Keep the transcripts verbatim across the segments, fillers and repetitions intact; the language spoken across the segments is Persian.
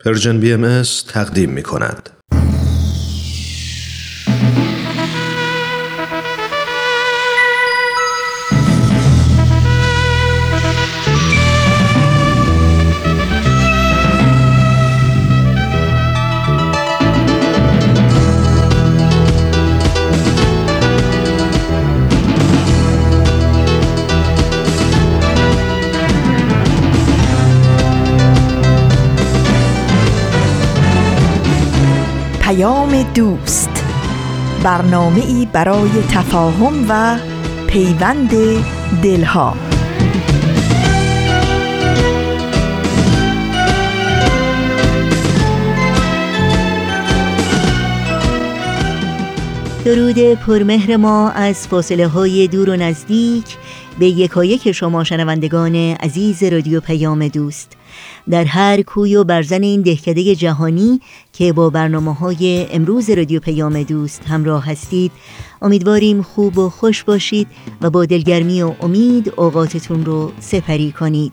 پرژن بی ام اس تقدیم می کند. دوست، برنامه‌ای برای تفاهم و پیوند دلها. درود پرمهر ما از فاصله های دور و نزدیک به یکایک شما شنوندگان عزیز رادیو پیام دوست در هر کوی و برزن این دهکده جهانی که با برنامه‌های امروز رادیو پیام دوست همراه هستید. امیدواریم خوب و خوش باشید و با دلگرمی و امید اوقاتتون رو سپری کنید.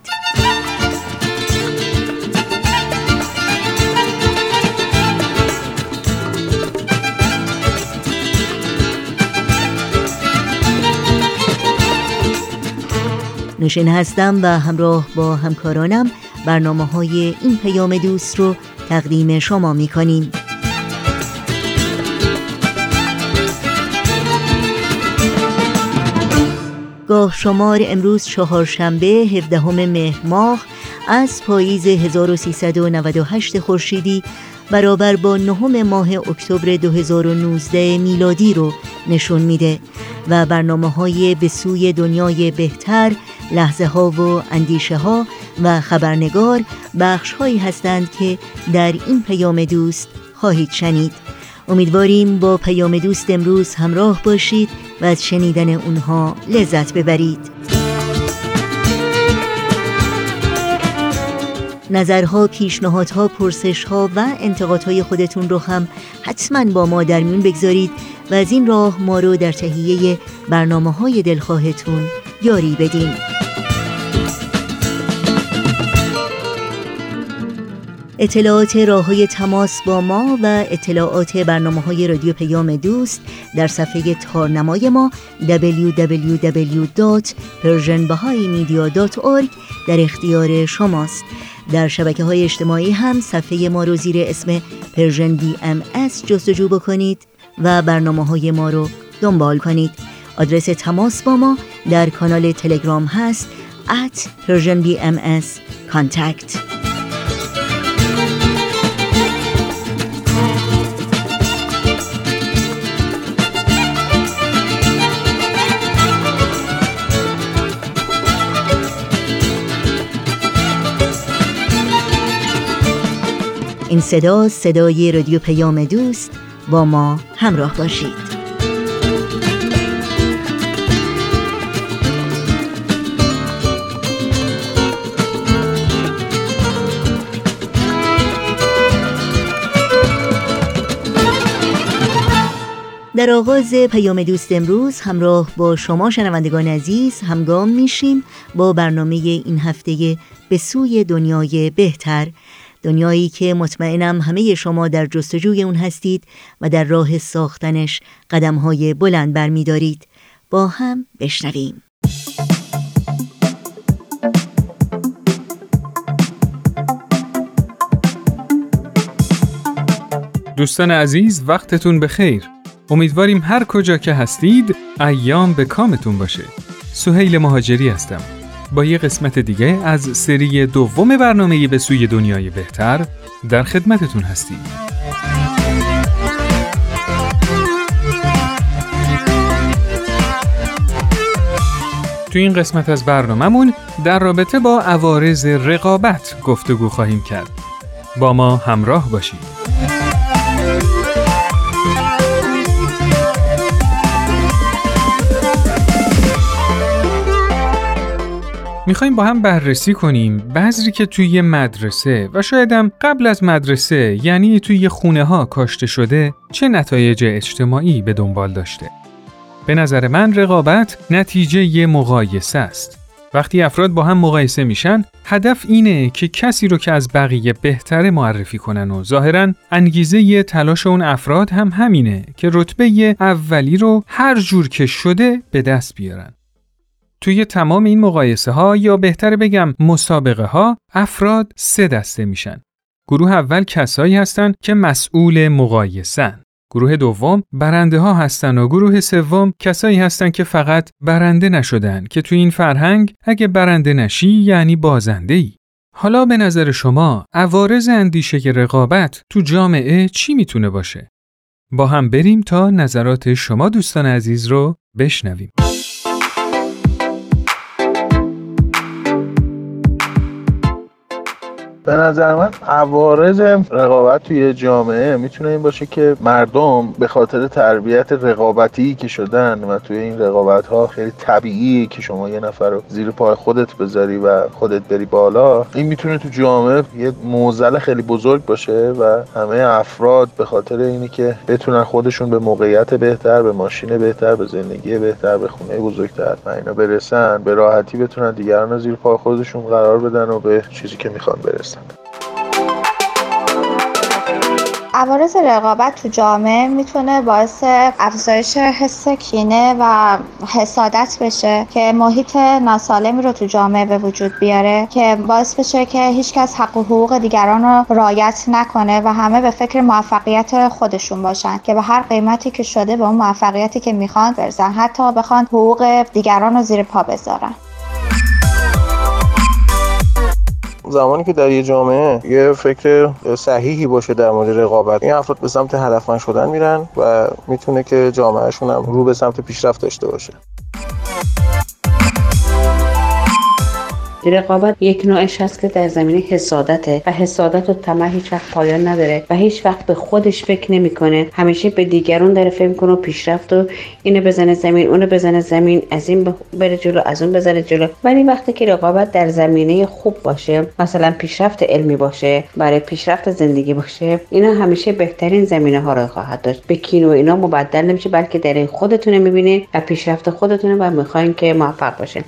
نوشین هستم و همراه با همکارانم برنامه‌های این پیام دوست رو تقدیم شما می‌کنیم. گاه شمار امروز چهارشنبه هفدهم مهر ماه از پاییز هزار و سیصد و نود و هشت خورشیدی برابر با نهم ماه اکتبر دو هزار و نوزده میلادی رو نشون میده و برنامه‌های به سوی دنیای بهتر، لحظه ها و اندیشه ها و خبرنگار بخش هایی هستند که در این پیام دوست خواهید شنید. امیدواریم با پیام دوست امروز همراه باشید و از شنیدن اونها لذت ببرید. نظرها، پیشنهادها، پرسشها و انتقادهای خودتون رو هم حتما با ما در میون بگذارید و از این راه ما رو در تهیه برنامه‌های دلخواهتون یاری بدین. اطلاعات راه‌های تماس با ما و اطلاعات برنامه‌های رادیو پیام دوست در صفحه تارنمای ما دبلیو دبلیو دبلیو دات پرژن بهایی مدیا دات اورگ در اختیار شماست. در شبکه‌های اجتماعی هم صفحه ما رو زیر اسم پرژن بی ام اس جستجو بکنید و برنامه‌های ما رو دنبال کنید. آدرس تماس با ما در کانال تلگرام هست ات پرژن بی ام اس کانتکت. این صدا صدای رادیو پیام دوست، با ما همراه باشید. در آغاز پیام دوست امروز همراه با شما شنوندگان عزیز همگام میشیم با برنامه این هفته به سوی دنیای بهتر، دنیایی که مطمئنم همه شما در جستجوی اون هستید و در راه ساختنش قدم‌های بلند برمی‌دارید. با هم بشنویم. دوستان عزیز، وقتتون بخیر. امیدواریم هر کجا که هستید ایام به کامتون باشه. سهیل مهاجری هستم. با یه قسمت دیگه از سری دوم برنامه به سوی دنیای بهتر در خدمتتون هستیم. تو این قسمت از برنامه‌مون در رابطه با عوارض رقابت گفتگو خواهیم کرد. با ما همراه باشید. میخوایم با هم بررسی کنیم بذری که توی مدرسه و شایدم قبل از مدرسه، یعنی توی خونه ها کاشته شده، چه نتایج اجتماعی به دنبال داشته. به نظر من رقابت نتیجه ی مقایسه است. وقتی افراد با هم مقایسه میشن، هدف اینه که کسی رو که از بقیه بهتره معرفی کنن و ظاهراً انگیزه تلاش اون افراد هم همینه که رتبه اولی رو هر جور که شده به دست بیارن. توی تمام این مقایسه ها یا بهتره بگم مسابقه ها، افراد سه دسته میشن. گروه اول کسایی هستن که مسئول مقایسه‌ن. گروه دوم برنده ها هستن و گروه سوم کسایی هستن که فقط برنده نشدن که توی این فرهنگ اگه برنده نشی یعنی بازنده ای. حالا به نظر شما عوارض اندیشه رقابت تو جامعه چی میتونه باشه؟ با هم بریم تا نظرات شما دوستان عزیز رو بشنویم. به نظر من عوارض رقابت توی جامعه میتونه این باشه که مردم به خاطر تربیت رقابتی که شدن و توی این رقابت ها خیلی طبیعیه که شما یه نفر رو زیر پای خودت بذاری و خودت بری بالا. این میتونه تو جامعه یه معضل خیلی بزرگ باشه و همه افراد به خاطر اینی که بتونن خودشون به موقعیت بهتر، به ماشین بهتر، به زندگی بهتر، به خونه بزرگتر و اینا برسن، به راحتی بتونن دیگران رو زیر پای خودشون قرار بدن و به چیزی که میخوان برسن. عوارض رقابت تو جامعه میتونه باعث افزایش حس کینه و حسادت بشه که محیط ناسالمی رو تو جامعه به وجود بیاره که باعث بشه که هیچکس حق و حقوق دیگران رو رعایت نکنه و همه به فکر موفقیت خودشون باشن که به هر قیمتی که شده به اون موفقیتی که میخوان برسن، حتی بخوان حقوق دیگران رو زیر پا بذارن. زمانی که در یه جامعه یه فکر صحیحی باشه در مورد رقابت، این افراد به سمت هدفمند شدن میرن و میتونه که جامعهشون هم رو به سمت پیشرفت داشته باشه. رقابت یک نوعش هست که در زمینه حسادته و حسادت و طمع هیچ وقت پایان نداره و هیچ وقت به خودش فکر نمیکنه، همیشه به دیگران داره فکر میکنه و پیشرفت و اینو بزنه زمین، اونو بزنه زمین، از این بره جلو، از اون بزنه جلو. ولی وقتی که رقابت در زمینه خوب باشه، مثلا پیشرفت علمی باشه، برای پیشرفت زندگی باشه، اینا همیشه بهترین زمینه ها رو خواهد داشت. به کینه و اینا مبدل نمیشه، بلکه در این خودتونه میبینید و پیشرفت خودتونه و میخواین که موفق باشین.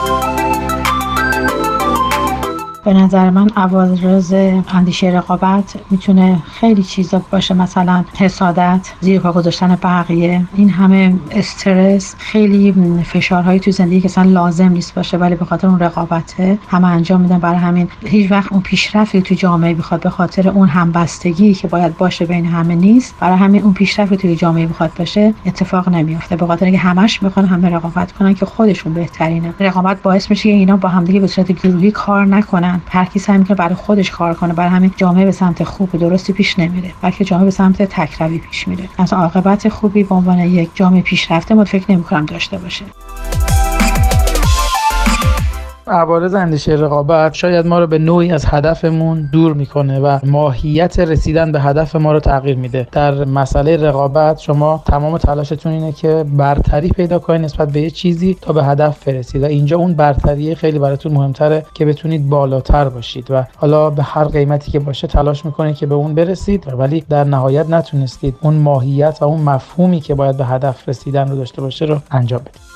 به نظر من عوارض اندیشه رقابت میتونه خیلی چیزا باشه، مثلا حسادت، زیر پا گذاشتن بقیه، این همه استرس، خیلی فشارهایی تو زندگی که اصلا لازم نیست باشه ولی به خاطر اون رقابته همه انجام میدن. برای همین هیچ وقت اون پیشرفتی تو جامعه بخواد به خاطر اون همبستگی که باید باشه بین همه نیست، برای همین اون پیشرفتی توی جامعه بخواد باشه اتفاق نمیافته، به خاطر اینکه همش میخوان همه رقابت کنن که خودشون بهترینه. رقابت باعث میشه که اینا با همدیگه به صورت گروهی کار نکنن، هر کی سعی میکنه برای خودش کار کنه، برای همین جامعه به سمت خوب و درستی پیش نمیره، بلکه جامعه به سمت تکروی پیش میره. اصلا عاقبت خوبی به عنوان یک جامعه پیشرفته ما فکر نمیکنم داشته باشه. عوارض اندیشه رقابت شاید ما رو به نوعی از هدفمون دور میکنه و ماهیت رسیدن به هدف ما رو تغییر میده. در مسئله رقابت شما تمام تلاشتون اینه که برتری پیدا کنید نسبت به یه چیزی تا به هدف برسید و اینجا اون برتری خیلی براتون مهمتره که بتونید بالاتر باشید و حالا به هر قیمتی که باشه تلاش میکنید که به اون برسید، ولی در نهایت نتونستید اون ماهیت و اون مفهومی که باید به هدف رسیدن رو داشته باشه رو انجام بدید.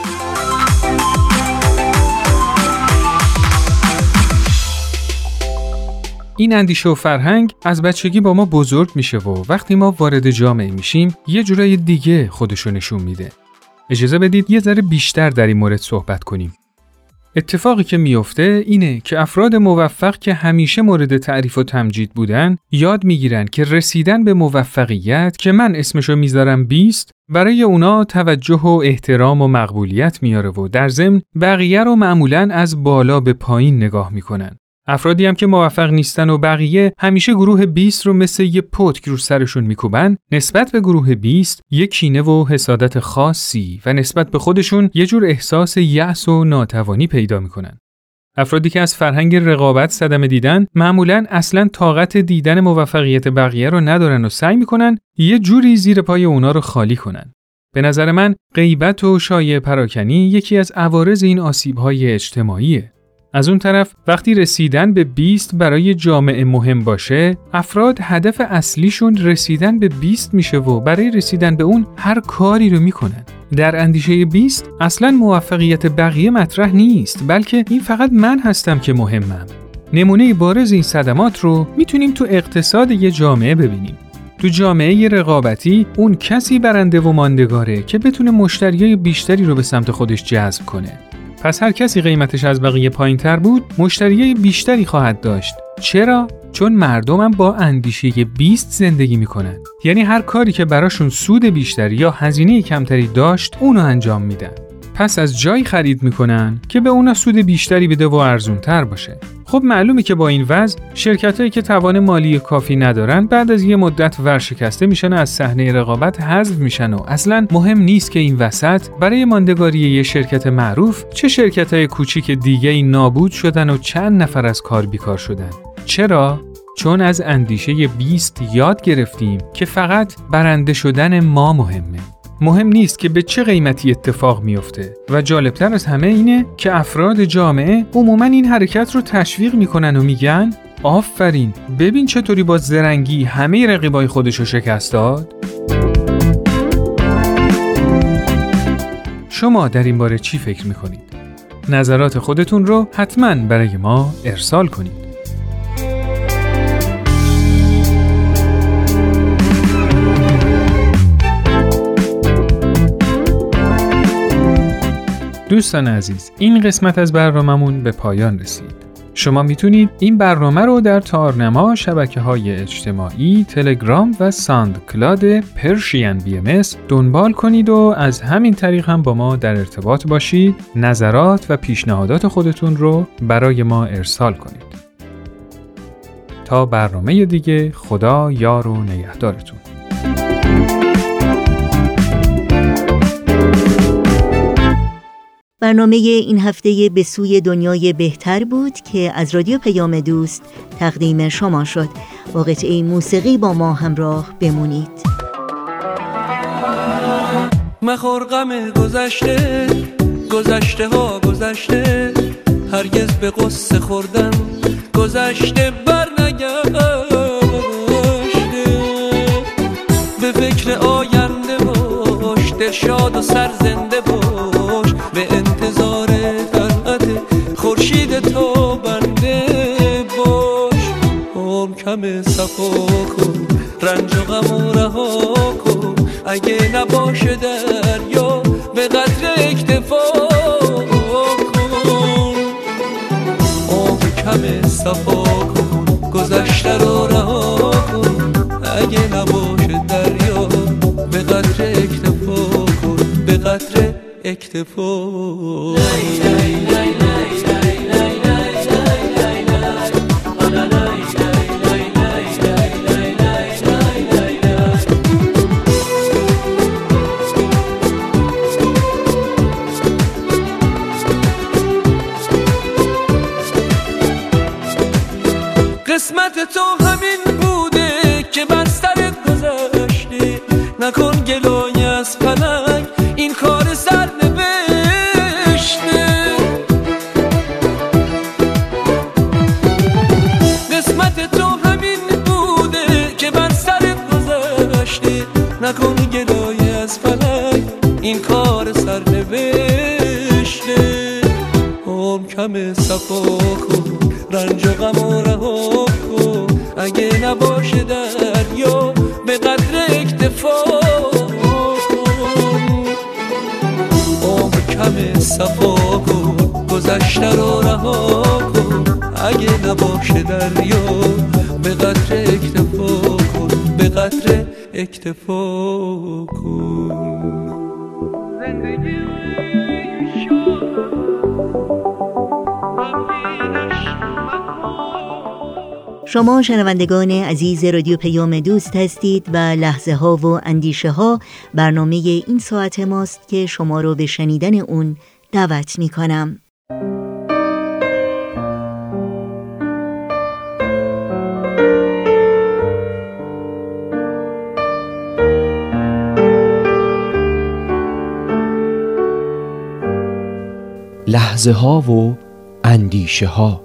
این اندیشه و فرهنگ از بچگی با ما بزرگ میشه و وقتی ما وارد جامعه میشیم یه جورای دیگه خودشو نشون میده. اجازه بدید یه ذره بیشتر در این مورد صحبت کنیم. اتفاقی که میفته اینه که افراد موفق که همیشه مورد تعریف و تمجید بودن یاد میگیرن که رسیدن به موفقیت که من اسمشو میذارم بیست برای اونا توجه و احترام و مقبولیت میاره و در ضمن بقیه رو معمولاً از بالا به پایین نگاه میکنن. افرادی هم که موفق نیستن و بقیه همیشه گروه بیست رو مثل یه پتک رو سرشون میکوبن، نسبت به گروه بیست یک کینه و حسادت خاصی و نسبت به خودشون یه جور احساس یأس و ناتوانی پیدا میکنن. افرادی که از فرهنگ رقابت صدمه دیدن معمولاً اصلاً طاقت دیدن موفقیت بقیه رو ندارن و سعی میکنن یه جوری زیر پای اونا رو خالی کنن. به نظر من غیبت و شایعه پراکنی یکی از عوارض این آسیب‌های اجتماعیه. از اون طرف وقتی رسیدن به بیست برای جامعه مهم باشه، افراد هدف اصلیشون رسیدن به بیست میشه و برای رسیدن به اون هر کاری رو میکنن. در اندیشه بیست اصلاً موفقیت بقیه مطرح نیست، بلکه این فقط من هستم که مهمم. نمونه بارز این صدمات رو میتونیم تو اقتصاد یه جامعه ببینیم. تو جامعه رقابتی اون کسی برنده و ماندگاره که بتونه مشتریای بیشتری رو به سمت خودش جذب کنه. پس هر کسی قیمتش از بقیه پایین‌تر بود، مشتریای بیشتری خواهد داشت. چرا؟ چون مردم هم با اندیشه بیست زندگی میکنن. یعنی هر کاری که براشون سود بیشتری یا هزینه کمتری داشت، اونو انجام میدن. پس از جایی خرید میکنن که به اونا سود بیشتری بده و ارزونتر باشه. خب معلومه که با این وضع شرکتایی که توان مالی کافی ندارن بعد از یه مدت ورشکسته میشن و از صحنه رقابت حذف میشن و اصلاً مهم نیست که این وسط برای ماندگاری یه شرکت معروف چه شرکتای کوچیک دیگه‌ای نابود شدن و چند نفر از کار بیکار شدن. چرا؟ چون از اندیشه بیست یاد گرفتیم که فقط برنده شدن ما مهمه. مهم نیست که به چه قیمتی اتفاق میفته و جالبتر از همه اینه که افراد جامعه عموماً این حرکت رو تشویق میکنن و میگن آفرین، ببین چطوری با زرنگی همه رقیبای خودش رو شکست داد. شما در این باره چی فکر میکنید؟ نظرات خودتون رو حتماً برای ما ارسال کنید. دوستان عزیز، این قسمت از برناممون به پایان رسید. شما میتونید این برنامه رو در تارنما، شبکه‌های اجتماعی، تلگرام و ساند کلاد پرشین بی ام اس دنبال کنید و از همین طریق هم با ما در ارتباط باشید. نظرات و پیشنهادات خودتون رو برای ما ارسال کنید. تا برنامه دیگه، خدا یار و نگهدارتون. برنامه این هفته به سوی دنیای بهتر بود که از رادیو پیام دوست تقدیم شما شد. با قطعه موسیقی با ما همراه بمونید. مخور غم گذشته، گذشته ها گذشته، هرگز به قصه خوردن گذشته بر نگشته. به فکر آینده باش، دل شاد و سر زنده باش، به انتظار طلعت خورشید تو بنده باش. عمر کم صفا کن، رنج و غم و رها کن، اگه نباشه دریا به قدر اکتفا کن. عمر کم صفا کن، گذشته رو رها کن، اگه نباشه دریا به قدر اکتفا کن، به قدر اکتفا. قسمت تو همین بوده که بر سرت گذشته، نکن گلای از فلک، این کار سر نوشته. قسمت تو همین بوده که بر سرت گذشته، نکن گلای از فلک، این کار سر نوشته. عمر کم صفا کن، رنج و غم و رها کن، اگه نباشه دریا به قدر اکتفا کن. عمر کم صفا کن، گذشته رو رها کن، اگه نباشه دریا به قدر اکتفا کن، به قدر اکتفا کن. زندگی شما شنوندگان عزیز رادیو پیام دوست هستید و لحظه ها و اندیشه ها برنامه این ساعت ماست که شما رو به شنیدن اون دعوت می کنم. لحظه ها و اندیشه ها.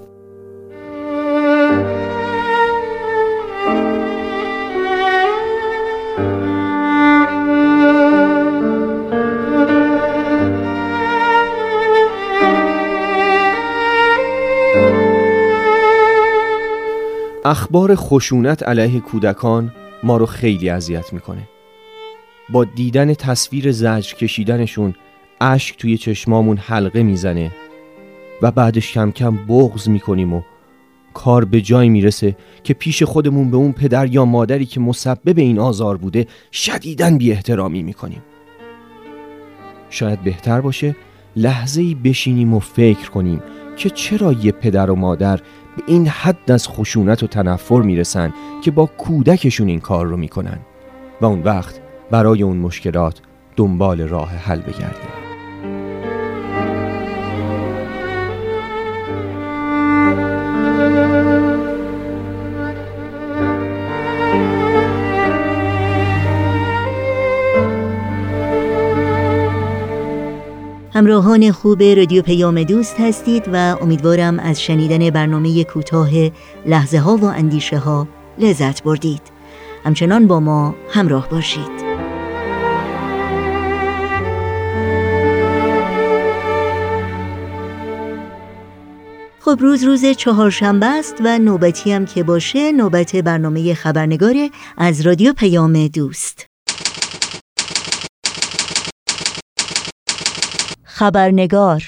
اخبار خشونت علیه کودکان ما رو خیلی اذیت میکنه. با دیدن تصویر زجر کشیدنشون اشک توی چشمامون حلقه میزنه و بعدش کم کم بغض میکنیم و کار به جای میرسه که پیش خودمون به اون پدر یا مادری که مسبب این آزار بوده شدیداً بی احترامی میکنیم. شاید بهتر باشه لحظه‌ای بشینیم و فکر کنیم که چرا یه پدر و مادر به این حد از خشونت و تنفر میرسن که با کودکشون این کار رو میکنن و اون وقت برای اون مشکلات دنبال راه حل بگردیم. همراهان خوب رادیو پیام دوست هستید و امیدوارم از شنیدن برنامه کوتاه لحظه ها و اندیشه ها لذت بردید. همچنان با ما همراه باشید. خب روز روز چهارشنبه است و نوبتی هم که باشه نوبت برنامه خبرنگار از رادیو پیام دوست. خبرنگار.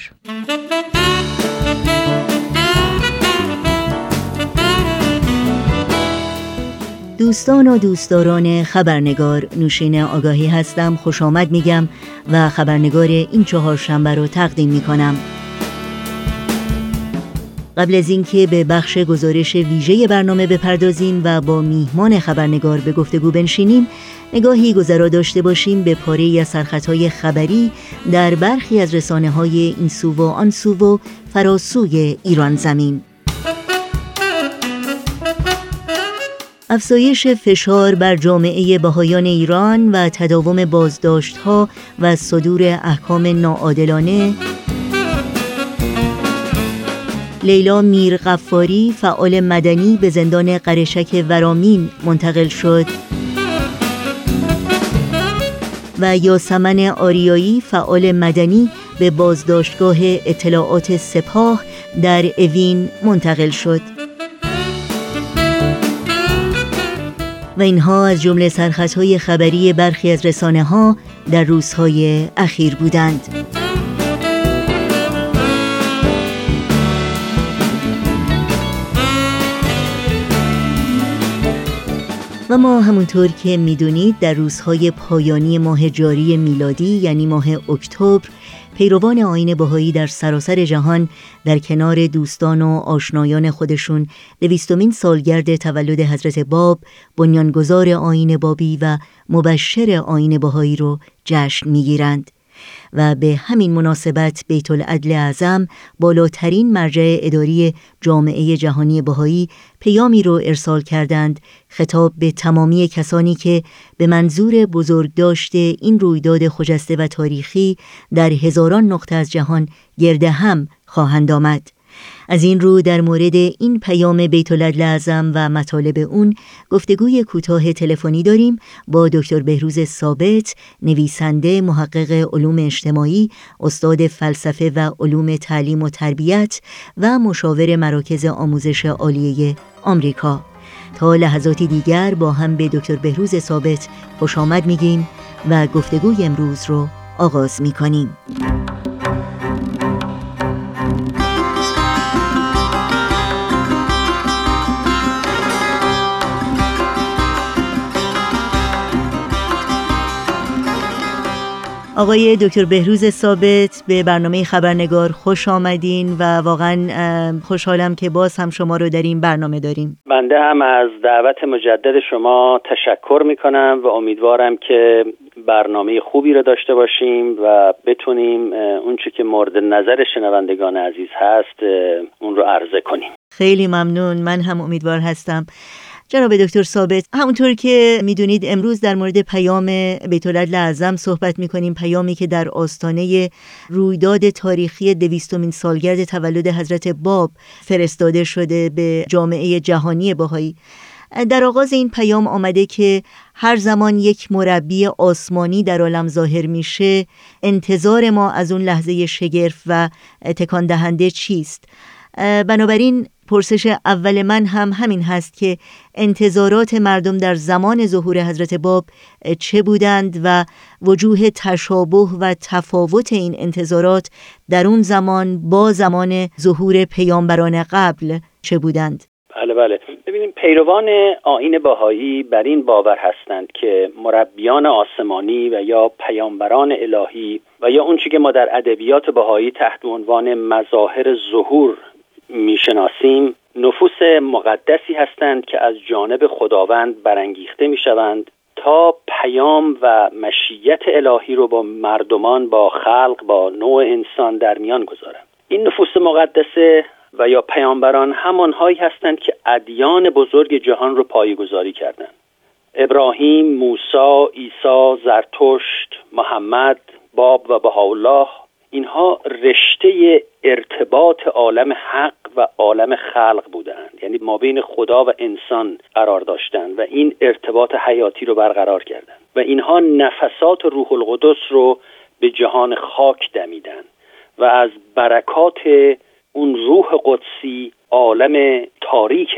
دوستان و دوستداران خبرنگار، نوشین آگاهی هستم. خوش آمد میگم و خبرنگار این چهارشنبه رو تقدیم میکنم. قبل از اینکه به بخش گزارش ویژه برنامه بپردازیم و با میهمان خبرنگار به گفتگو بنشینیم، نگاهی گذرا داشته باشیم به پاره‌ای از سرخطهای خبری در برخی از رسانه‌های این سو و آن سو و فراسوی ایران زمین. افزایش فشار بر جامعه بهائیان ایران و تداوم بازداشت‌ها و صدور احکام ناعادلانه. لیلا میرغفاری فعال مدنی به زندان قرشک ورامین منتقل شد و یاسمن آریایی فعال مدنی به بازداشتگاه اطلاعات سپاه در اوین منتقل شد. و اینها از جمله سرخطهای خبری برخی از رسانه‌ها در روزهای اخیر بودند. و ما همونطور که میدونید در روزهای پایانی ماه جاری میلادی یعنی ماه اکتبر، پیروان آیین بهایی در سراسر جهان در کنار دوستان و آشنایان خودشون دویستمین سالگرد تولد حضرت باب، بنیانگذار آیین بابی و مبشر آیین بهایی رو جشن میگیرند. و به همین مناسبت بیت العدل اعظم، بالاترین مرجع اداری جامعه جهانی بهایی، پیامی رو ارسال کردند خطاب به تمامی کسانی که به منظور بزرگداشت این رویداد خجسته و تاریخی در هزاران نقطه از جهان گرد هم خواهند آمد. از این رو در مورد این پیام بیت العدل اعظم و مطالب اون گفتگوی کوتاه تلفنی داریم با دکتر بهروز ثابت، نویسنده، محقق علوم اجتماعی، استاد فلسفه و علوم تعلیم و تربیت و مشاور مراکز آموزش عالیه آمریکا. تا لحظاتی دیگر با هم به دکتر بهروز ثابت خوش آمد میگیم و گفتگوی امروز رو آغاز میکنیم. آقای دکتر بهروز ثابت، به برنامه خبرنگار خوش آمدین و واقعا خوشحالم که باز هم شما رو در این برنامه داریم. بنده هم از دعوت مجدد شما تشکر میکنم و امیدوارم که برنامه خوبی رو داشته باشیم و بتونیم اون چی که مورد نظر شنوندگان عزیز هست اون رو عرضه کنیم. خیلی ممنون، من هم امیدوار هستم. جناب دکتر ثابت، همونطور که میدونید امروز در مورد پیام بیت العدل اعظم صحبت میکنیم، پیامی که در آستانه رویداد تاریخی دویستمین سالگرد تولد حضرت باب فرستاده شده به جامعه جهانی بهایی. در آغاز این پیام آمده که هر زمان یک مربی آسمانی در عالم ظاهر میشه، انتظار ما از اون لحظه شگرف و تکان دهنده چیست؟ بنابراین پرسش اول من هم همین هست که انتظارات مردم در زمان ظهور حضرت باب چه بودند و وجوه تشابه و تفاوت این انتظارات در اون زمان با زمان ظهور پیامبران قبل چه بودند؟ بله بله ببینیم، پیروان آیین بهایی بر این باور هستند که مربیان آسمانی و یا پیامبران الهی و یا اون چیزی که ما در ادبیات بهایی تحت عنوان مظاهر ظهور میشناسیم، نفوس مقدسی هستند که از جانب خداوند برانگیخته میشوند تا پیام و مشیت الهی رو با مردمان، با خلق، با نوع انسان در میان گذارند. این نفوس مقدسه و یا پیامبران همانهایی هستند که ادیان بزرگ جهان رو پایه‌گذاری کردند. ابراهیم، موسی، عیسی، زرتشت، محمد، باب و بهاءالله، اینها رشته ارتباط عالم حق و عالم خلق بودند، یعنی ما بین خدا و انسان قرار داشتند و این ارتباط حیاتی رو برقرار کردند و اینها نفسات روح القدس رو به جهان خاک دمیدند و از برکات اون روح قدسی عالم تاریک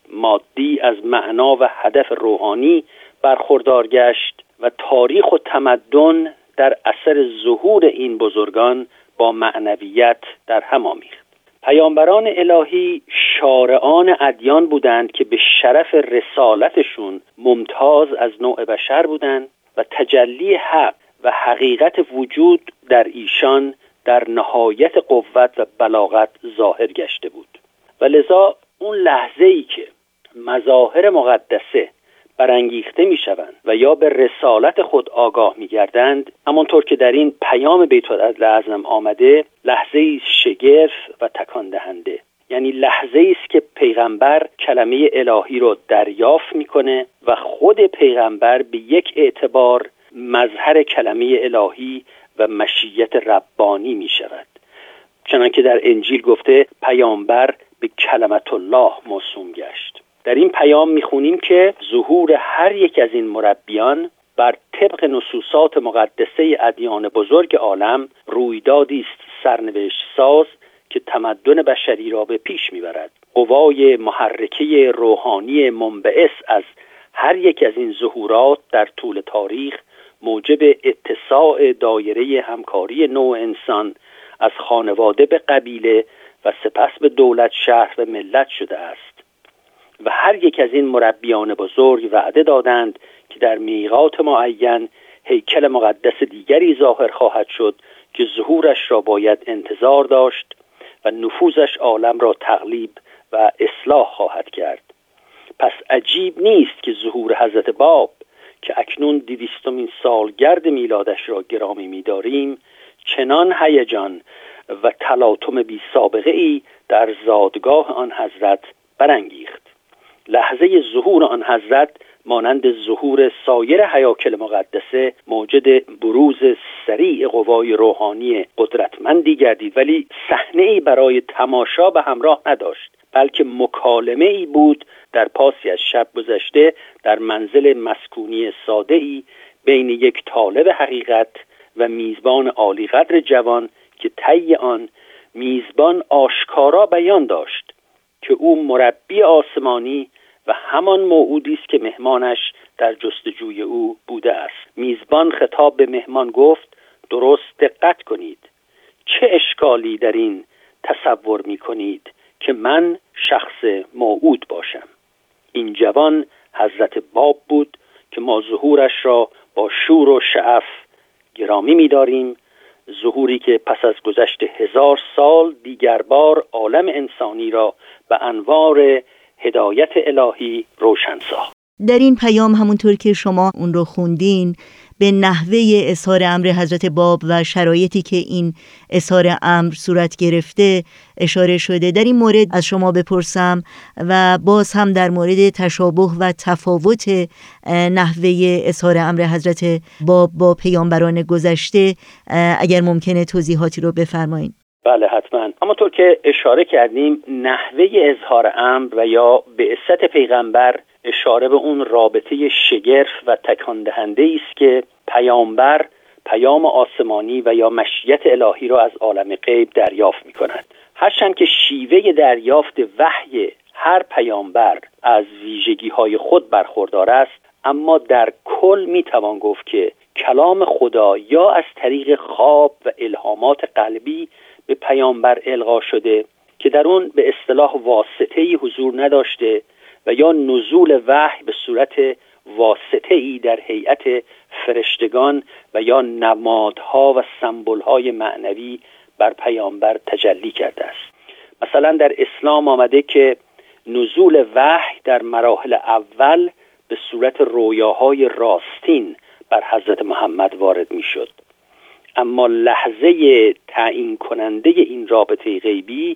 مادی از معنا و هدف روحانی برخوردار گشت و تاریخ و تمدن در اثر ظهور این بزرگان با معنویت در هم آمیخت. پیامبران الهی شارعان ادیان بودند که به شرف رسالتشون ممتاز از نوع بشر بودند و تجلی حق و حقیقت وجود در ایشان در نهایت قوت و بلاغت ظاهر گشته بود و لذا اون لحظه‌ای که مظاهر مقدسه برانگیخته می شوند و یا به رسالت خود آگاه می گردند، همانطور که در این پیام بیت‌العدل اعظم آمده، لحظه‌ای شگرف و تکان دهنده، یعنی لحظه‌ای است که پیغمبر کلمه الهی رو دریافت میکنه و خود پیغمبر به یک اعتبار مظهر کلمه الهی و مشیت ربانی می شود. چنانکه در انجیل گفته پیامبر به کلمت الله موسوم گشت. در این پیام میخونیم که ظهور هر یک از این مربیان بر طبق نصوصات مقدسه ادیان بزرگ عالم رویدادی است سرنوشت ساز که تمدن بشری را به پیش میبرد. قوای محرکه روحانی منبعث از هر یک از این ظهورات در طول تاریخ موجب اتساع دایره همکاری نوع انسان از خانواده به قبیله و سپس به دولت، شهر و ملت شده است و هر یک از این مربیان بزرگ وعده دادند که در میقات معین هیکل مقدس دیگری ظاهر خواهد شد که ظهورش را باید انتظار داشت و نفوذش عالم را تقلیب و اصلاح خواهد کرد. پس عجیب نیست که ظهور حضرت باب که اکنون دویستمین سالگرد میلادش را گرامی می‌داریم چنان هیجان و تلاطم بی سابقه ای در زادگاه آن حضرت برانگیخت. لحظه ظهور آن حضرت مانند ظهور سایر هیاکل مقدسه موجد بروز سریع قوای روحانی قدرتمندی گردید، ولی صحنه‌ای برای تماشا به همراه نداشت، بلکه مکالمه‌ای بود در پاسی از شب گذشته در منزل مسکونی ساده‌ای بین یک طالب حقیقت و میزبان عالی قدر جوان که طی آن میزبان آشکارا بیان داشت که او مربی آسمانی و همان موعودی است که مهمانش در جستجوی او بوده است. میزبان خطاب به مهمان گفت: درست دقت کنید، چه اشکالی در این تصور می کنید که من شخص موعود باشم؟ این جوان حضرت باب بود که ما ظهورش را با شور و شعف گرامی می داریم، ظهوری که پس از گذشت هزار سال دیگر بار عالم انسانی را به انوار هدایت الهی روشن ساخت. در این پیام همونطور که شما اون رو خوندین به نحوه اظهار امر حضرت باب و شرایطی که این اظهار امر صورت گرفته اشاره شده. در این مورد از شما بپرسم و باز هم در مورد تشابه و تفاوت نحوه اظهار امر حضرت باب با پیامبران گذشته اگر ممکنه توضیحاتی رو بفرمایید. بله حتما. همونطور که اشاره کردیم نحوه اظهار امر و یا بعثت پیغمبر اشاره به اون رابطه شگرف و تکان دهنده است که پیامبر پیام آسمانی و یا مشیت الهی را از عالم غیب دریافت می کند. هرچند که شیوه دریافت وحی هر پیامبر از ویژگی‌های خود برخوردار است، اما در کل میتوان گفت که کلام خدا یا از طریق خواب و الهامات قلبی به پیامبر القا شده که در اون به اصطلاح واسطه‌ای حضور نداشته و یا نزول وحی به صورت واسطه‌ای در هیئت فرشتگان و یا نمادها و سمبول‌های معنوی بر پیامبر تجلی کرده است. مثلا در اسلام آمده که نزول وحی در مراحل اول به صورت رویاهای راستین بر حضرت محمد وارد می شد، اما لحظه تعیین کننده این رابطه غیبی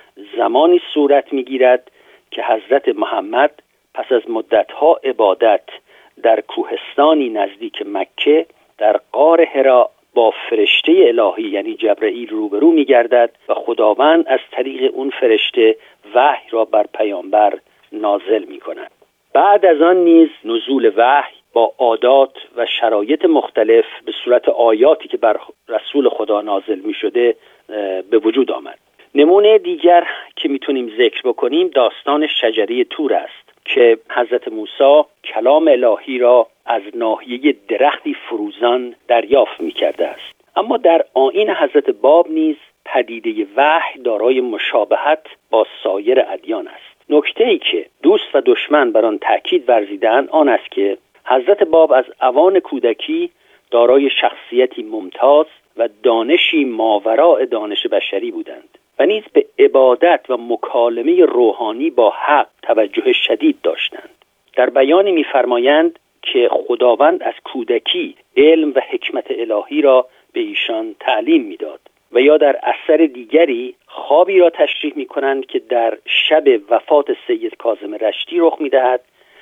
زمانی صورت می گیرد که حضرت محمد پس از مدتها عبادت در کوهستانی نزدیک مکه در غار حرا با فرشته الهی یعنی جبرئیل روبرو می گردد و خداوند از طریق اون فرشته وحی را بر پیامبر نازل می کند. بعد از آن نیز نزول وحی با عادات و شرایط مختلف به صورت آیاتی که بر رسول خدا نازل می شده به وجود آمد. نمونه دیگر که میتونیم ذکر بکنیم داستان شجره طور است که حضرت موسی کلام الهی را از ناحیه درختی فروزان دریافت می کرده است. اما در آیین حضرت باب نیز پدیده وحی دارای مشابهت با سایر ادیان است. نکته‌ای که دوست و دشمن بر آن تأکید ورزیدند آن است که حضرت باب از اوان کودکی دارای شخصیتی ممتاز و دانشی ماوراء دانش بشری بودند و نیز به عبادت و مکالمه روحانی با حق توجه شدید داشتند. در بیانی می‌فرمایند که خداوند از کودکی علم و حکمت الهی را به ایشان تعلیم می‌داد و یا در اثر دیگری خوابی را تشریح می‌کنند که در شب وفات سید کاظم رشتی رخ می‌دهد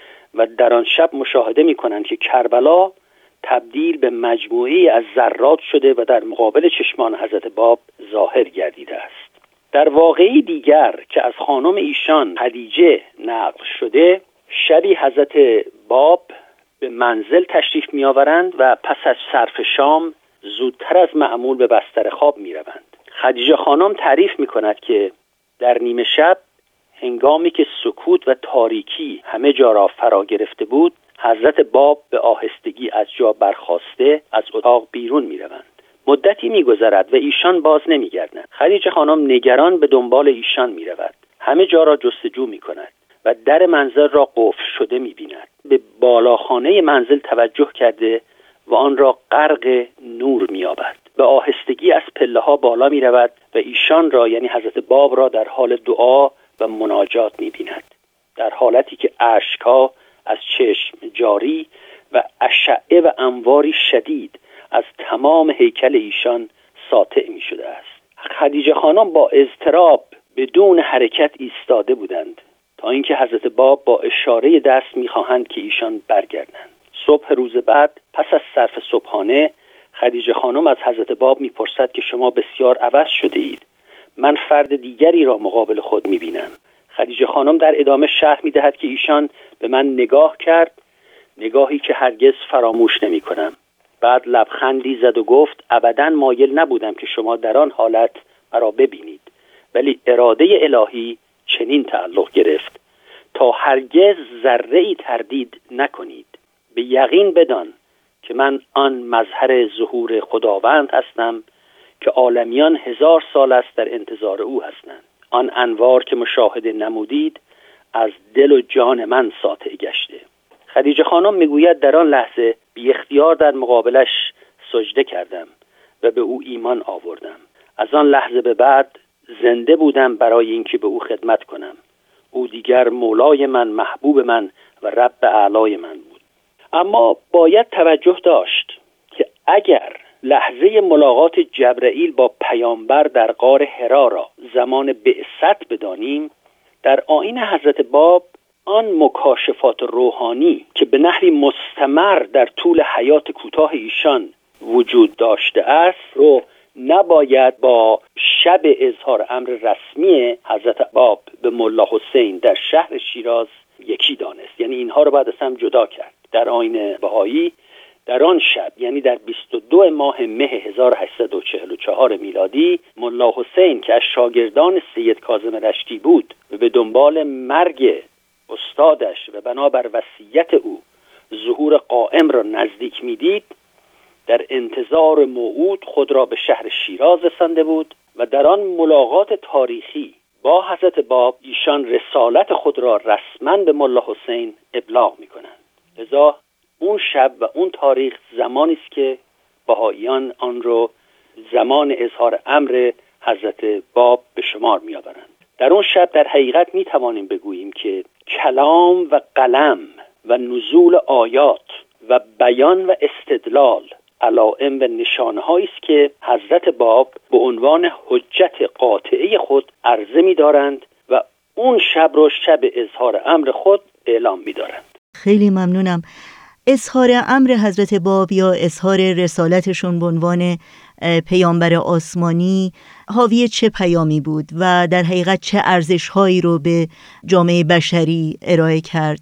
و در آن شب مشاهده می‌کنند که کربلا تبدیل به مجموعه‌ای از ذرات شده و در مقابل چشمان حضرت باب ظاهر گردیده است. در واقعی دیگر که از خانم ایشان خدیجه نقل شده، شبی حضرت باب به منزل تشریف می‌آورند و پس از صرف شام زودتر از معمول به بستر خواب می‌روند. خدیجه خانم تعریف می‌کند که در نیمه شب هنگامی که سکوت و تاریکی همه جا را فرا گرفته بود، حضرت باب به آهستگی از جا برخاسته از اتاق بیرون می‌روند. مدتی می‌گذرد و ایشان باز نمی‌گردند. خدیجه خانم نگران به دنبال ایشان می‌رود. همه جا را جستجو می‌کند و در منزل را قفل شده می‌بیند. به بالاخانه منزل توجه کرده و آن را غرق نور می‌یابد. به آهستگی از پله‌ها بالا می‌رود و ایشان را یعنی حضرت باب را در حال دعا و مناجات می‌بیند، در حالتی که اشک‌ها از چشم جاری و اشعه و انواری شدید از تمام هیکل ایشان ساطع می شده است. خدیجه خانم با اضطراب بدون حرکت ایستاده بودند تا اینکه حضرت باب با اشاره دست می خواهند که ایشان برگردند. صبح روز بعد پس از صرف صبحانه خدیجه خانم از حضرت باب می پرسد که شما بسیار عوض شده اید، من فرد دیگری را مقابل خود می بینم. خدیجه خانم در ادامه شرح می دهد که ایشان به من نگاه کرد، نگاهی که هرگز فراموش نمی کنم. بعد لبخندی زد و گفت ابداً مایل نبودم که شما در آن حالت مرا ببینید، ولی اراده الهی چنین تعلق گرفت تا هرگز ذره‌ای تردید نکنید. به یقین بدان که من آن مظهر ظهور خداوند هستم که عالمیان هزار سال است در انتظار او هستند. آن انوار که مشاهده نمودید از دل و جان من ساطع گشته. خدیجه خانم میگوید در آن لحظه بی اختیار در مقابلش سجده کردم و به او ایمان آوردم. از آن لحظه به بعد زنده بودم برای اینکه به او خدمت کنم. او دیگر مولای من، محبوب من و رب اعلای من بود. اما باید توجه داشت که اگر لحظه ملاقات جبرئیل با پیامبر در غار حرا را زمان بعثت بدانیم، در آیین حضرت باب آن مکاشفات روحانی که به نحوی مستمر در طول حیات کوتاه ایشان وجود داشته است رو نباید با شب اظهار امر رسمی حضرت باب به ملا حسین در شهر شیراز یکی دانست. یعنی اینها رو باید از هم جدا کرد. در آیین بهایی در آن شب یعنی در بیست و دو ماه مه هزار و هشتصد و چهل و چهار میلادی ملا حسین که از شاگردان سید کاظم رشتی بود و به دنبال مرگ استادش و بنابر وصیت او ظهور قائم را نزدیک میدید، در انتظار موعود خود را به شهر شیراز رسانده بود و در آن ملاقات تاریخی با حضرت باب ایشان رسالت خود را رسما به ملا حسین ابلاغ می‌کنند. لذا اون شب و اون تاریخ زمانی است که بهائیان آن رو زمان اظهار امر حضرت باب به شمار می‌آورند. در اون شب در حقیقت می‌توانیم بگوییم که کلام و قلم و نزول آیات و بیان و استدلال علائم و نشانه‌هایی است که حضرت باب به عنوان حجت قاطعه خود عرضه می‌دارند و اون شب رو شب اظهار امر خود اعلام می‌دارند. خیلی ممنونم. اظهار امر حضرت باب یا اظهار رسالتشون به عنوان پیامبر آسمانی حاوی چه پیامی بود و در حقیقت چه ارزش‌هایی رو به جامعه بشری ارائه کرد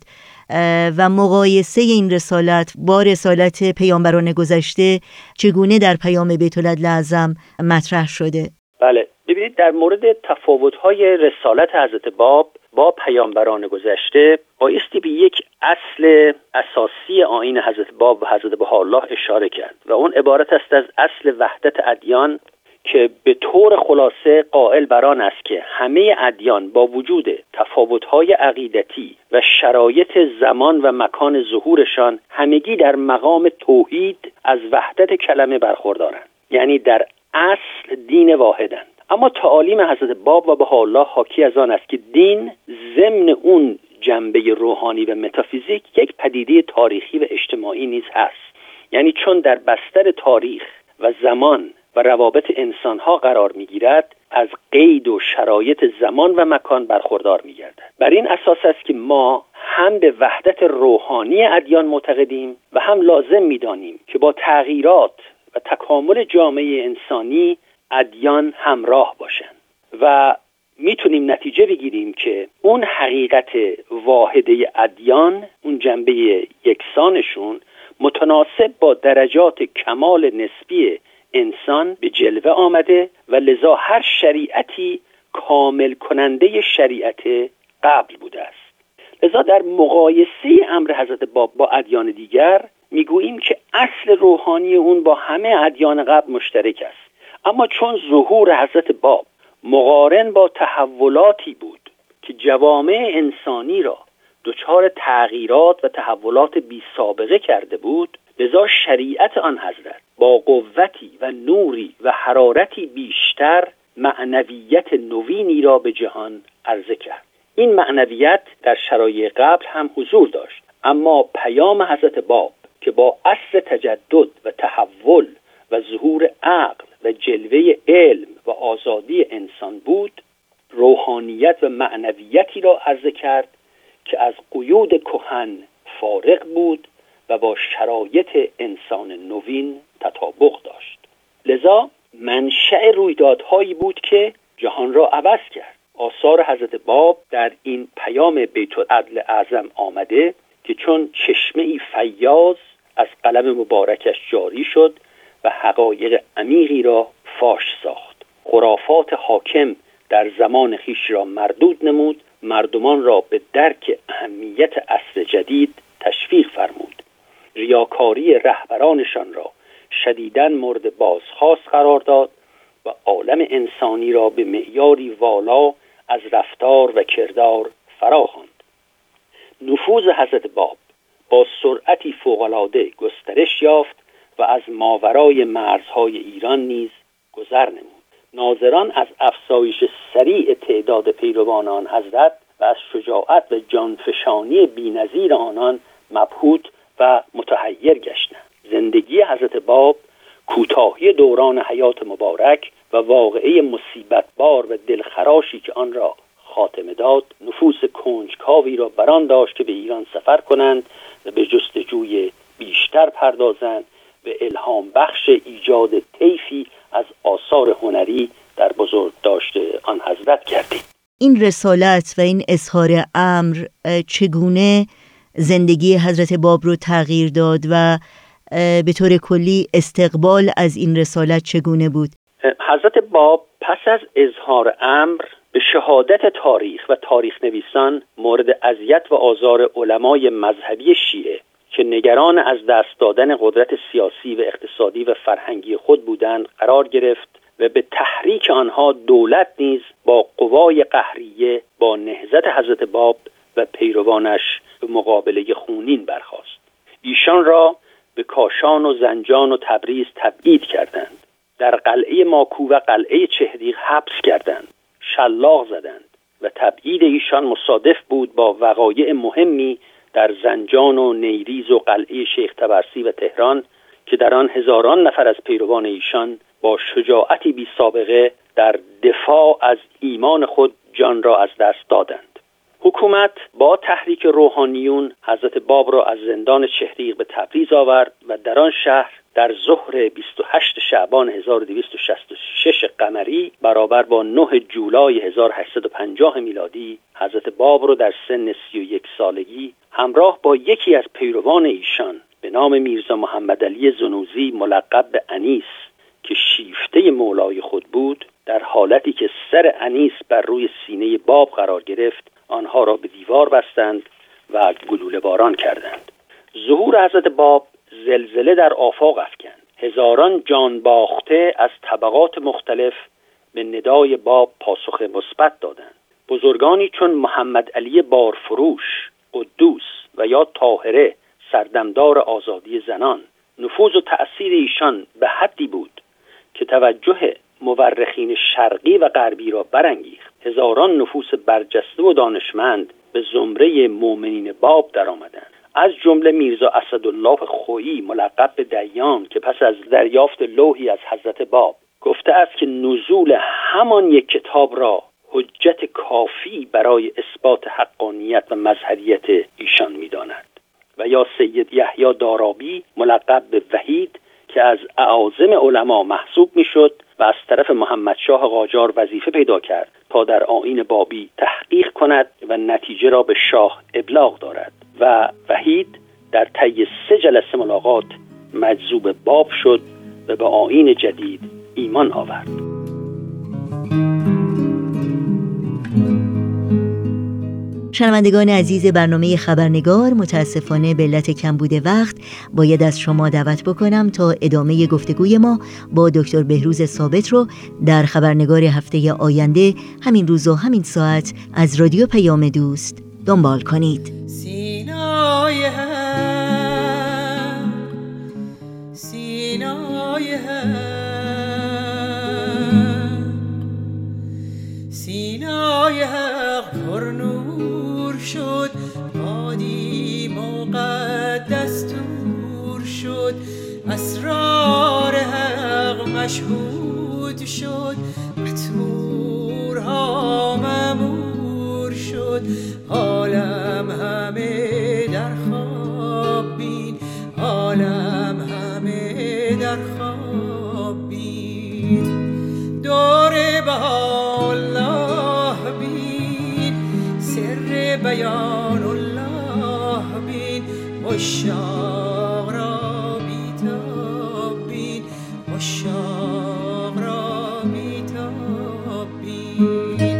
و مقایسه این رسالت با رسالت پیامبران گذشته چگونه در پیام بیت العدل اعظم مطرح شده؟ بله، ببینید در مورد تفاوت‌های رسالت حضرت باب با پیامبران گذشته بایستی به یک اصل اساسی آیین حضرت باب و حضرت بهاءالله اشاره کرد و اون عبارت است از اصل وحدت ادیان که به طور خلاصه قائل بر آن است که همه ادیان با وجود تفاوت‌های عقیدتی و شرایط زمان و مکان ظهورشان همگی در مقام توحید از وحدت کلمه برخوردارند، یعنی در اصل دین واحدند. اما تعالیم حضرت باب و بهاءالله حاکی از آن است که دین ضمن اون جنبه روحانی و متافیزیک یک پدیده تاریخی و اجتماعی نیز هست، یعنی چون در بستر تاریخ و زمان و روابط انسانها قرار میگیرد از قید و شرایط زمان و مکان برخوردار میگردد. بر این اساس است که ما هم به وحدت روحانی ادیان معتقدیم و هم لازم میدانیم که با تغییرات و تکامل جامعه انسانی ادیان همراه باشند و میتونیم نتیجه بگیریم که اون حقیقت واحده ادیان، اون جنبه یکسانشون متناسب با درجات کمال نسبی انسان به جلوه آمده و لذا هر شریعتی کامل کننده شریعت قبل بوده است. لذا در مقایسه امر حضرت باب با ادیان دیگر میگوییم که اصل روحانی اون با همه ادیان قبل مشترک است، اما چون ظهور حضرت باب مقارن با تحولاتی بود که جوامع انسانی را دچار تغییرات و تحولات بی سابقه کرده بود، لذا شریعت آن حضرت با قوتی و نوری و حرارتی بیشتر معنویت نوینی را به جهان عرضه کرد. این معنویت در شرایط قبل هم حضور داشت، اما پیام حضرت باب که با اصل تجدد و تحول و ظهور عقل و جلوه علم و آزادی انسان بود، روحانیت و معنویتی را عرضه کرد که از قیود کهن فارغ بود و با شرایط انسان نوین تطابق داشت. لذا منشأ رویدادهایی بود که جهان را عوض کرد. آثار حضرت باب در این پیام بیت العدل اعظم آمده که چون چشمه‌ای فیاض از قلم مبارکش جاری شد و حقایق عمیقی را فاش ساخت. خرافات حاکم در زمان خیش را مردود نمود، مردمان را به درک اهمیت عصر جدید تشویق فرمود. ریاکاری رهبرانشان را شدیداً مورد بازخواست قرار داد و عالم انسانی را به معیاری والا از رفتار و کردار فراخواند. نفوذ حضرت باب با سرعتی فوق‌العاده گسترش یافت و از ماورای مرزهای ایران نیز گذر نمود. ناظران از افزایش سریع تعداد پیروان آن حضرت و از شجاعت و جانفشانی بی‌نظیر آنان مبهوت و متحیر گشتند. زندگی حضرت باب، کوتاهی دوران حیات مبارک و واقعه مصیبت بار و دلخراشی که آن را خاتمه داد، نفوس کنجکاوی را بران داشت که به ایران سفر کنند و به جستجوی بیشتر پردازند و الهام بخش ایجاد طیفی از آثار هنری در بزرگ داشته آن حضرت کردید. این رسالت و این اظهار امر چگونه زندگی حضرت باب رو تغییر داد و به طور کلی استقبال از این رسالت چگونه بود؟ حضرت باب پس از اظهار امر به شهادت تاریخ و تاریخ نویسان مورد اذیت و آزار علمای مذهبی شیعه که نگران از دست دادن قدرت سیاسی و اقتصادی و فرهنگی خود بودند قرار گرفت و به تحریک آنها دولت نیز با قوای قهریه با نهضت حضرت باب و پیروانش به مقابله خونین برخاست. ایشان را به کاشان و زنجان و تبریز تبعید کردند، در قلعه ماکو و قلعه چهدیق حبس کردند، شلاق زدند و تبعید ایشان مصادف بود با وقایع مهمی در زنجان و نیریز و قلعه شیخ طبرسی و تهران که در آن هزاران نفر از پیروان ایشان با شجاعتی بی سابقه در دفاع از ایمان خود جان را از دست دادند. حکومت با تحریک روحانیون حضرت باب را از زندان چهدیق به تبریز آورد و در آن شهر در ظهر بیست و هشتم شعبان هزار و دویست و شصت و شش قمری برابر با نهم جولای هزار و هشتصد و پنجاه میلادی حضرت باب را در سن سی و یک سالگی همراه با یکی از پیروان ایشان به نام میرزا محمد علی زنوزی ملقب به انیس که شیفته مولای خود بود، در حالتی که سر انیس بر روی سینه باب قرار گرفت آنها را به دیوار بستند و گلوله باران کردند. ظهور حضرت باب زلزله در آفاق افکند. هزاران جان باخته از طبقات مختلف به ندای باب پاسخ مثبت دادند. بزرگانی چون محمد علی بارفروش، قدوس و یا طاهره سردمدار آزادی زنان، نفوذ و تأثیر ایشان به حدی بود که توجه مورخین شرقی و غربی را برانگیخت. هزاران نفوس برجسته و دانشمند به زمره مؤمنین باب در آمدند، از جمله میرزا اسدالله خویی ملقب به دیان که پس از دریافت لوحی از حضرت باب گفته است که نزول همان یک کتاب را حجت کافی برای اثبات حقانیت و مظهریت ایشان می‌داند. و یا سید یحیی دارابی ملقب به وحید که از اعاظم علما محسوب میشد و از طرف محمد شاه قاجار وظیفه پیدا کرد تا در آیین بابی تحقیق کند و نتیجه را به شاه ابلاغ دارد و وحید در طی سه جلسه ملاقات مجذوب باب شد و به آیین جدید ایمان آورد. شنوندگان عزیز برنامه خبرنگار، متاسفانه به علت کمبود وقت باید از شما دعوت بکنم تا ادامه گفتگوی ما با دکتر بهروز ثابت رو در خبرنگار هفته آینده همین روز و همین ساعت از رادیو پیام دوست دنبال کنید. سینای هم سینای هم سینای حق پرنور شد، بادی مقدس دور شد، اسرار حق مشهود شد، مطمورها ممور شد، عالم همه در خواب بین، عالم همه در خواب بین، دور بها الله بین، سر بیان الله بین، مشتاق را بیتاب بین، مشتاق را بیتاب بین.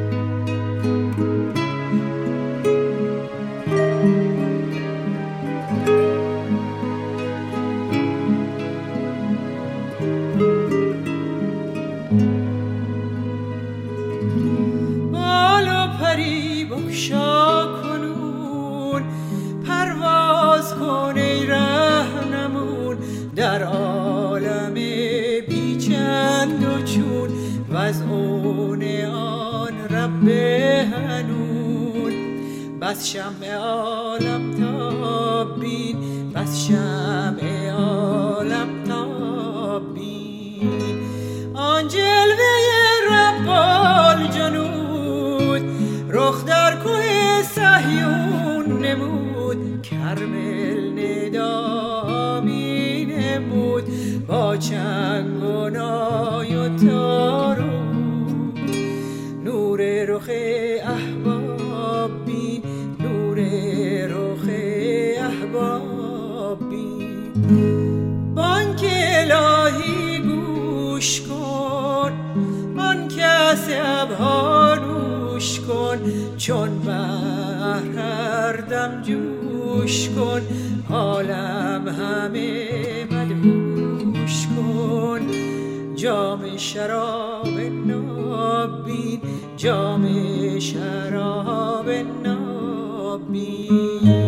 بگشا کنون پرواز کن ای رهنمون در عالم بیچند و چون و از اون آن رب هنون، بس شمع عالم تاب بین، بس شمع عالم تاب بین، آن جلوه رب الجنود رخ در کوه صهیون نمود، کرمل ندا می نمود با چنگ و نای و تارو، نور رخ احباب بین، نور رخ احباب بین. بانک الهی گوش کن، آن کس ابها نوش کن، چون بحر هر دم جوش کن، عالم همه مدهوش کن. جام شراب ناب بین، جام شراب ناب بین.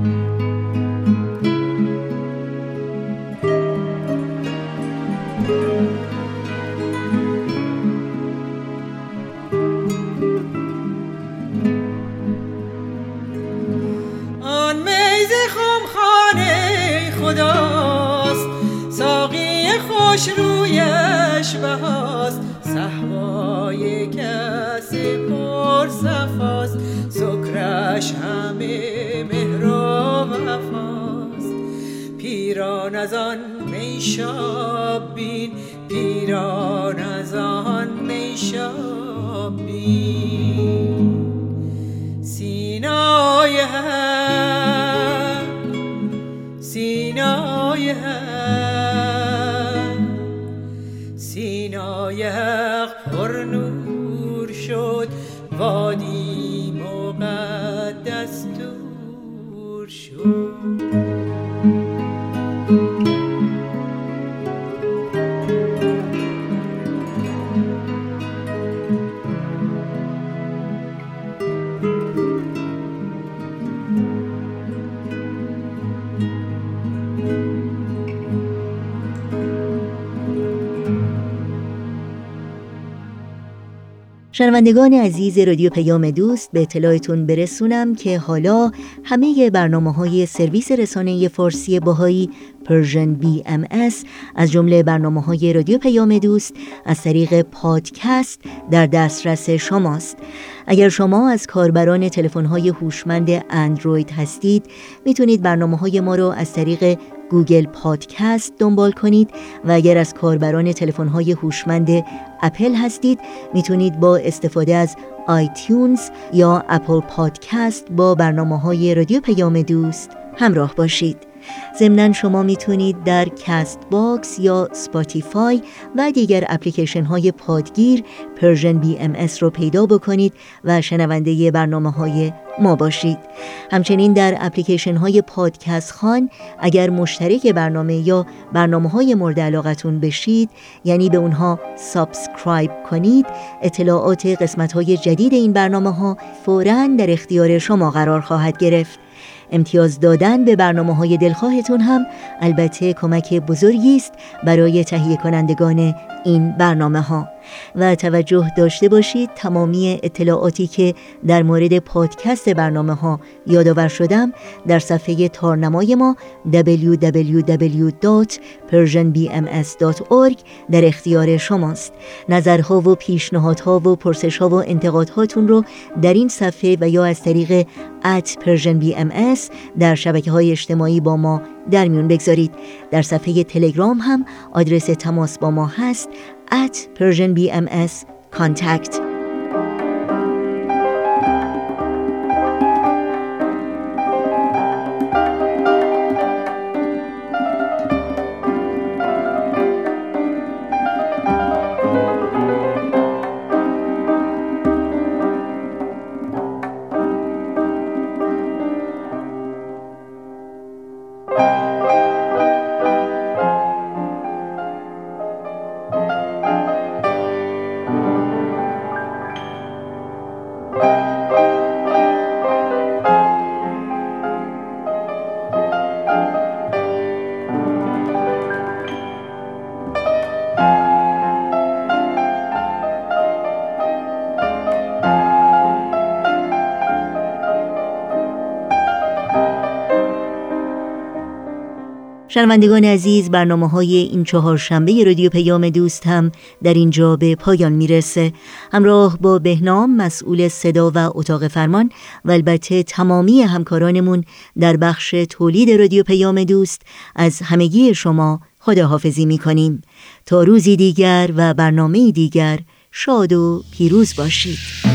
آن میز خمخانه خداست، ساقی خوش رویش بهاست، صحوای کس پر صفاست، سکرش همه مهر و وفاست. پیران از آن می شاب بین، پیران از آن می شاب بین. سینای حق، سینای حق، سینای حق پر نور شد، وادی مقدس دور شد. شنوندگان عزیز رادیو پیام دوست، به اطلاعتون برسونم که حالا همه برنامه‌های سرویس رسانه فارسی باهایی پرژن بی ام اس از جمله برنامه‌های رادیو پیام دوست از طریق پادکست در دسترس شماست. اگر شما از کاربران تلفن‌های هوشمند اندروید هستید، میتونید برنامه‌های ما رو از طریق گوگل پادکست دنبال کنید و اگر از کاربران تلفن‌های هوشمند اپل هستید، میتونید با استفاده از آیتیونز یا اپل پادکست با برنامه‌های رادیو پیام دوست همراه باشید. ضمناً شما میتونید در کست باکس یا سپاتیفای و دیگر اپلیکیشن های پادگیر پرژن بی ام اس رو پیدا بکنید و شنونده برنامه های ما باشید. همچنین در اپلیکیشن های پادکست خان اگر مشترک برنامه یا برنامه های مورد علاقتون بشید، یعنی به اونها سابسکرایب کنید، اطلاعات قسمت های جدید این برنامه ها فوراً در اختیار شما قرار خواهد گرفت. امتیاز دادن به برنامه‌های دلخواهتون هم البته کمک بزرگی است برای تهیه کنندگان این برنامه‌ها. و توجه داشته باشید تمامی اطلاعاتی که در مورد پادکست برنامه‌ها یادآور شدم در صفحه تارنمای ما دبلیو دبلیو دبلیو دات پرژن بی ام اس دات اورگ در اختیار شماست. نظرها و پیشنهادها و پرسش‌ها و انتقادهاتون رو در این صفحه و یا از طریق ات پرژن بی ام اس در شبکه‌های اجتماعی با ما در میون بگذارید. در صفحه تلگرام هم آدرس تماس با ما هست ات پرژن بی ام اس کانتکت. شنوندگان عزیز، برنامه‌های این چهارشنبه رادیو پیام دوست هم در اینجا به پایان میرسه. همراه با بهنام مسئول صدا و اتاق فرمان و البته تمامی همکارانمون در بخش تولید رادیو پیام دوست از همگی شما خداحافظی می‌کنیم. تا روزی دیگر و برنامه‌ای دیگر شاد و پیروز باشید.